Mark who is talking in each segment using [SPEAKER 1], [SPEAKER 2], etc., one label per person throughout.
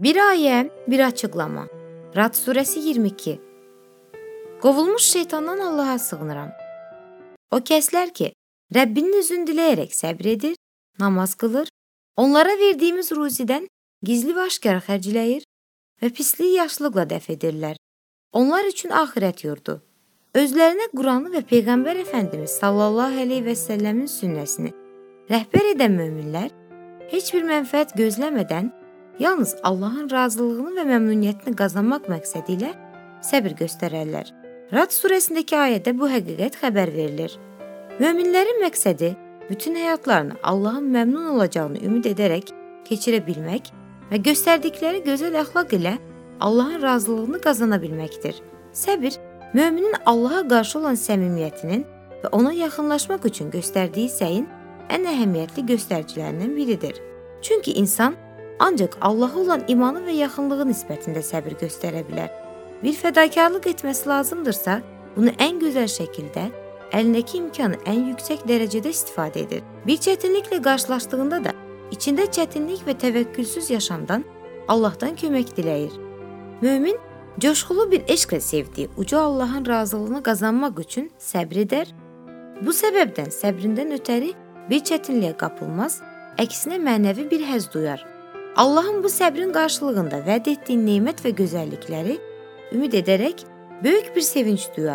[SPEAKER 1] Bir ayə, bir açıqlama. Rad surəsi 22. Qovulmuş şeytandan Allaha sığınıram. O kəslər ki, Rəbbinin üzünü diləyərək səbr edir, namaz qılır, onlara verdiyimiz ruzidən gizli və aşkar xərcləyir və pisliyi yaşlıqla dəf edirlər. Onlar üçün axirət yurdu. Özlərinə Quranı və Peyğəmbər Əfəndimiz sallallahu əleyhi və səlləmin sünnəsini rəhbər edən möminlər heç bir mənfəət gözləmədən yalnız Allahın razılığını və məmnuniyyətini qazanmaq məqsədi ilə səbr göstərərlər. Rad surəsindəki ayədə bu həqiqət xəbər verilir. Möminlərin məqsədi bütün həyatlarını Allahın məmnun olacağını ümid edərək keçirə bilmək və göstərdikləri gözəl əxlaq ilə Allahın razılığını qazana bilməkdir. Səbr, möminin Allaha qarşı olan səmimiyyətinin və ona yaxınlaşmaq üçün göstərdiyi səyin ən əhəmiyyətli göstəricilərindən biridir. Çünki insan ancaq Allaha olan imanı və yaxınlığı nisbətində səbir göstərə bilər. Bir fədakarlıq etməsi lazımdırsa, bunu ən gözəl şəkildə, əlindəki imkanı ən yüksək dərəcədə istifadə edir. Bir çətinliklə qarşılaşdığında da içində çətinlik və təvəkkülsüz yaşamdan Allahdan kömək diləyir. Mömin, coşqulu bir eşqlə sevdiyi uca Allahın razılığını qazanmaq üçün səbr edər. Bu səbəbdən səbrindən ötəri bir çətinliyə qapılmaz, əksinə mənəvi bir həzz duyar. Allahın bu səbrin qarşılığında vəd etdiyi nemət və gözəllikləri ümid edərək böyük bir sevinç duyar.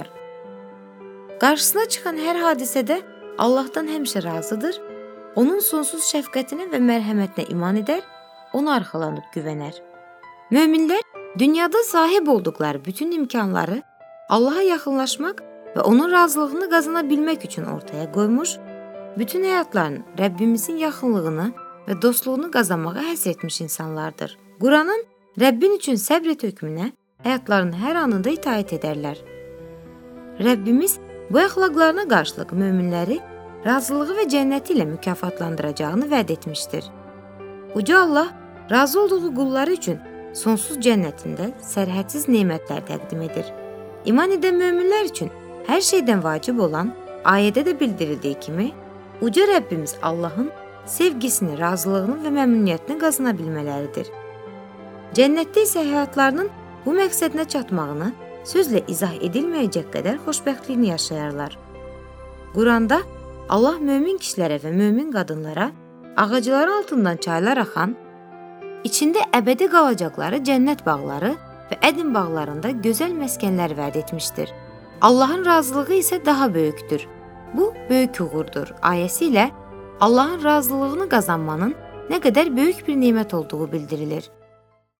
[SPEAKER 1] Qarşısına çıxan hər hadisədə Allahdan həmişə razıdır, onun sonsuz şəfqətinə və mərhəmətinə iman edər, ona arxalanıb güvənər. Möminlər dünyada sahib olduqları bütün imkanları Allaha yaxınlaşmaq və onun razılığını qazana bilmək üçün ortaya qoymuş, bütün həyatlarını Rəbbimizin yaxınlığını və dostluğunu qazanmağa həsr etmiş insanlardır. Quranın Rəbbin üçün səbr et hökmünə həyatlarının hər anında itaət edərlər. Rəbbimiz bu əxlaqlarına qarşılıq möminləri razılığı və cənnəti ilə mükafatlandıracağını vəd etmişdir. Uca Allah razı olduğu qulları üçün sonsuz cənnətində sərhədsiz nemətlər təqdim edir. İman edən möminlər üçün hər şeydən vacib olan ayədə də bildirildiyi kimi, uca Rəbbimiz Allahın sevgisini, razılığını və məmnuniyyətini qazana bilmələridir. Cənnətdə isə həyatlarının bu məqsədinə çatmağını sözlə izah edilməyəcək qədər xoşbəxtliyini yaşayarlar. Quranda Allah mömin kişilərə və mömin qadınlara ağaclar altından çaylar axan, içində əbədi qalacaqları cənnət bağları və ədin bağlarında gözəl məskənlər vəd etmişdir. Allahın razılığı isə daha böyükdür. Bu, böyük uğurdur ayəsi ilə Allahın razılığını qazanmanın nə qədər böyük bir nemət olduğu bildirilir.